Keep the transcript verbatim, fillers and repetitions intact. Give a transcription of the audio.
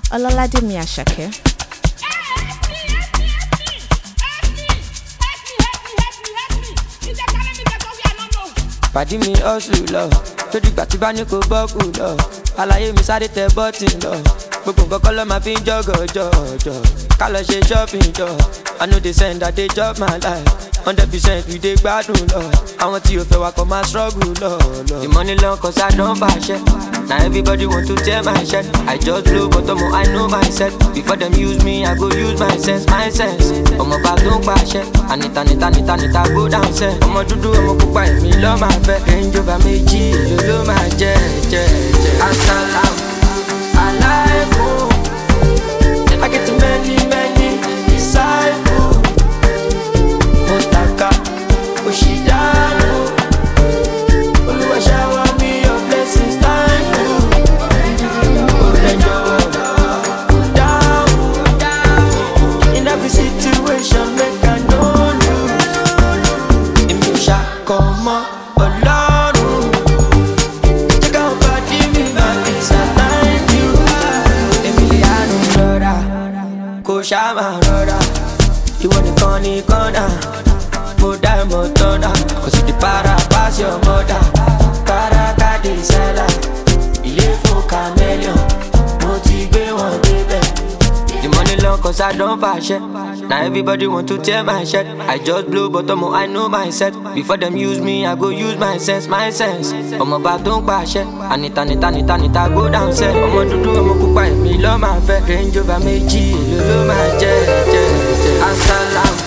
Ọlọ́ládèmí Àṣàkẹ́. Pàdí mi hustle lọ, tó dìgbà tí bá ní kò bọ́ọ̀kù lọ. Àlàyé mi sáré tẹ bọ́tì lọ. Gbogbo nǹkan kọ́ ló máa fi ń jọ́gọ̀jọ̀jọ̀. Ká lọ ṣe shopping jọ. I know they send that they chop my life. Hundred percent we dey gbádùn lọ. Àwọn tí o fẹ́ wa kọ́ máa struggle lọ. The money long cause I don fàṣẹ. Now everybody want to tear my shirt. I just blow but ọmọ I know myself. Before them use me, I go use my sense, my sense. Ọmọ bá tó ń pàṣẹ. Anita nita nita nita go down sẹ́. Ọmọ dúdú ọmọ pupa èmi lọ́ máa fẹ́. Range Rover méjì èlò ló máa jẹ́ jẹ́ jẹ́. Asalaam alaikum. I get too many many disciples. Motaka Oshidano. Olúwa shower me your blessings, thank you. In every situation, make I know you. In me come on, Ọlọ́run. Check out body me, my peace, I thank you. Emiliano Lora, Koshama Lora. You want the corny corner, mo die mo tona. Cause you the para pass your mother. Para kadi sala, ilé fún chameleon. Mo ti gbé wọn débẹ̀. The money long cause I don't fashion. Now everybody want to tear my shirt. I just blow but ọmọ I know myself. Before them use me, I go use my sense, my sense. Ọmọ bá tó ń pàṣẹ. Anita nita nita nita go down sẹ́. Ọmọ dúdú ọmọ pupa èmi lọ́ máa fẹ́. Range Rover méjì èlò ló máa jẹ́ jẹ́ jẹ́. Asalaam